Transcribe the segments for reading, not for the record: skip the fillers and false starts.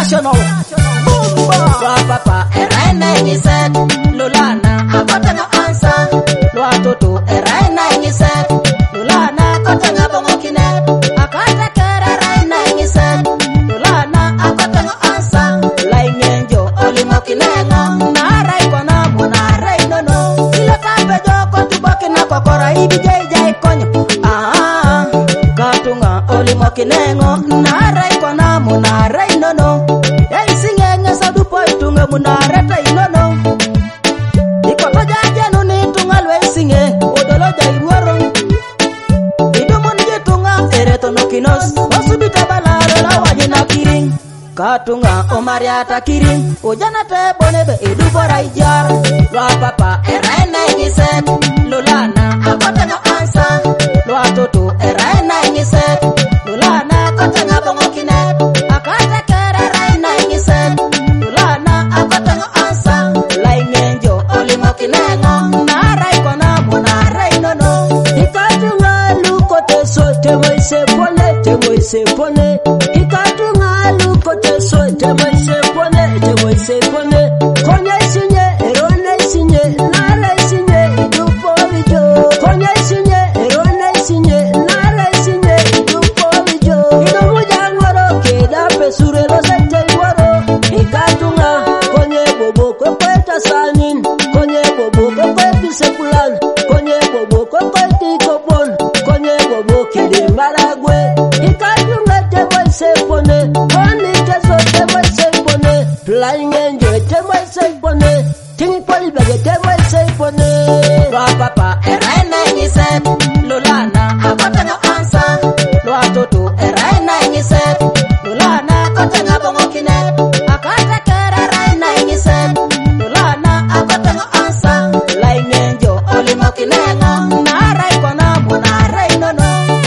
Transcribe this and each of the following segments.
International. Boomba. Papa eraina ingiset. Lulana akotanga ansa. Lua toto eraina ingiset. Lulana akotanga bongo kinet. Akata kera eraina ingiset. Lulana akotanga ansa. Lainyenjo olimo kinengo. Narai kona munarai nono. Ilo tape joko tubaki na kokora ibi jai konyo. Katunga olimo kinengo. Narai kona munarai nono. Ei singenge sadupo itunga munareta inono. Ikoto jaje nuni tunga lwe singe. Odolo jai ruoro. Idumun jitunga ereto no kinos. Wasubita balaro la wajina kiring. Katunga omariata kiring. Ujana te bonebe idubora ijar. Lua papa eraina ingiset. Lulana akotanga ansa. Lua toto eraina ingiset. Lulana akotanga bongo kinet. Akata kera eraina ingiset. Lulana akotanga ansa. Laingenjo olimo kinengo. Narai kona munarai nono. Ikatunga lukote so temoise pone. Ikatunga lukote so temoise pone. Konya isinye, erone isinye, nara isinye, idupo vijo. Konya isinye, erone isinye, nara isinye, idupo vijo. Idumu jangoro, keda pesure rosete iwaro. Ikatunga, konye bobo kweta sanin. Konye bobo kweta sekulan. Konye bobo kweta kopon. Konye bobo kede maragwe. Ikatunga temoise pone. Honey keso temoise pone. Flying angel temoise pone. Ting poli bage temoise pone. Lua papa eraina ingiset. Lulana akotanga ansa. Lua toto eraina ingiset. Lulana akotanga bongo kinet. Akata kera eraina ingiset. Lulana akotanga ansa. Laingenjo olimo kinengo. Narai kona munarai nono.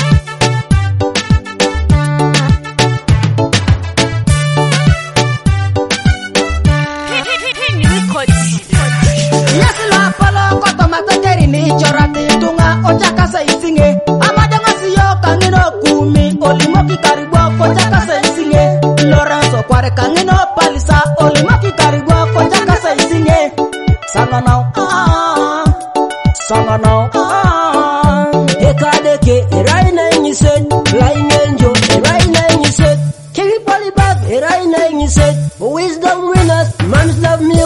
Yesi la palo koto matakeri ni chorati tunga ochaka sa isinge. Amadanga siyo kangino kumi. Olimoki karibu kochaka sa isinge. Lorenzo kware kangino palisa. Olimoki karibu kochaka sa isinge. Sanga now. Sanga now. Ekadeke eraina ingiset. Flying angel eraina ingiset. Kiri poli bag eraina ingiset. Wisdom winners, man's love me